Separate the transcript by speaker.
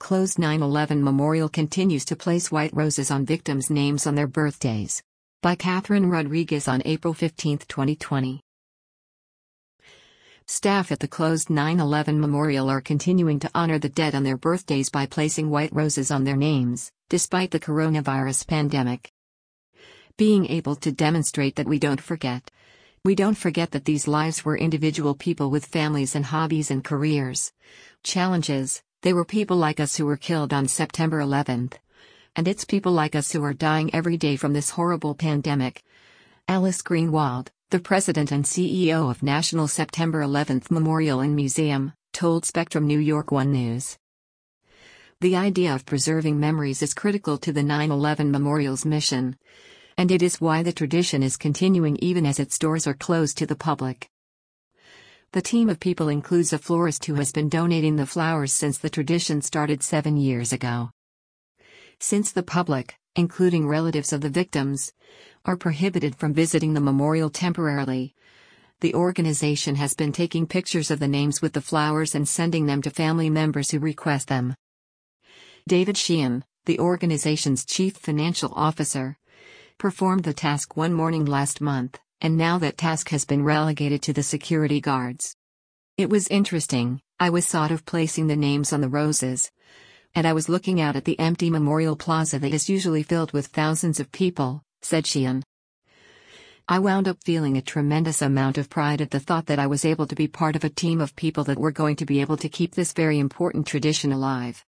Speaker 1: Closed 9/11 Memorial continues to place white roses on victims' names on their birthdays. By Catherine Rodriguez on April 15, 2020. Staff at the closed 9/11 Memorial are continuing to honor the dead on their birthdays by placing white roses on their names, despite the coronavirus pandemic. Being able to demonstrate that we don't forget. We don't forget that these lives were individual people with families and hobbies and careers. Challenges, they were people like us who were killed on September 11th. And it's people like us who are dying every day from this horrible pandemic. Alice Greenwald, the president and CEO of National September 11th Memorial and Museum, told Spectrum New York One News. The idea of preserving memories is critical to the 9/11 Memorial's mission. And it is why the tradition is continuing even as its doors are closed to the public. The team of people includes a florist who has been donating the flowers since the tradition started 7 years ago. Since the public, including relatives of the victims, are prohibited from visiting the memorial temporarily, the organization has been taking pictures of the names with the flowers and sending them to family members who request them. David Sheehan, the organization's chief financial officer, performed the task one morning last month, and now that task has been relegated to the security guards. It was interesting, I was sort of placing the names on the roses, and I was looking out at the empty memorial plaza that is usually filled with thousands of people, said Sheehan. I wound up feeling a tremendous amount of pride at the thought that I was able to be part of a team of people that were going to be able to keep this very important tradition alive.